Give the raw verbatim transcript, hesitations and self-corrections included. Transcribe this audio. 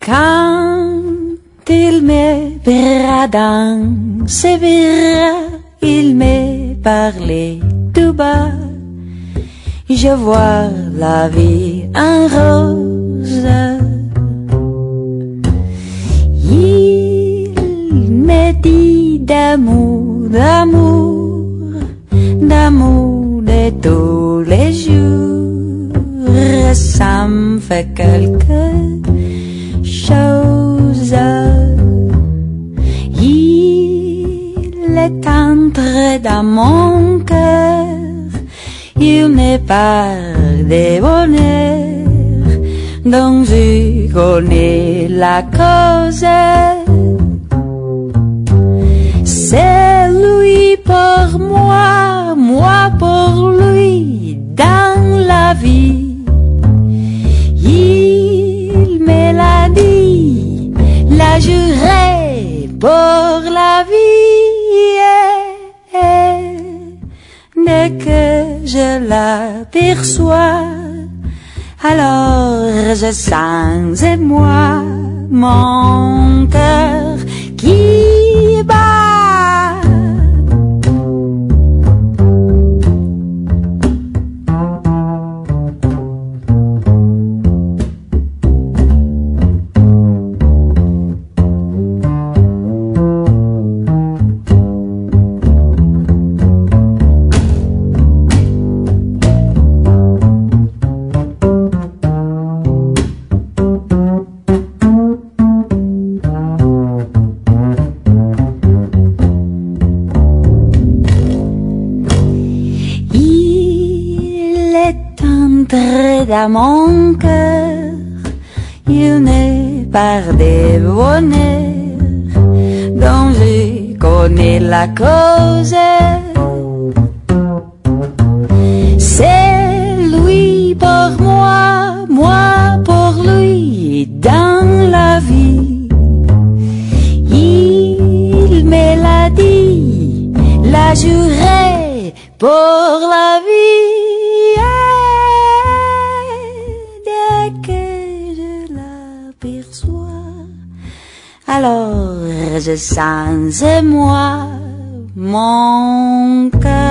Quand il me verra dans ses bras, il me parlait tout bas. Je vois la vie en rose. Il me dit d'amour, d'amour, d'amour de tous les jours. Ça me fait quelque chose. Il est entré dans mon cœur. Il me parle de bonheur dont je connais la cause. C'est lui pour moi, moi pour lui dans la vie. Il me l'a dit, l'a juré pour la vie. Dès que je l'aperçois, alors je sens en moi mon cœur qui bat. Dans mon cœur, il me parle de bonheur dont je connais la cause. C'est lui pour moi, moi pour lui dans la vie. Il me l'a dit, l'a juré pour la vie. Alors je sens en moi mon cœur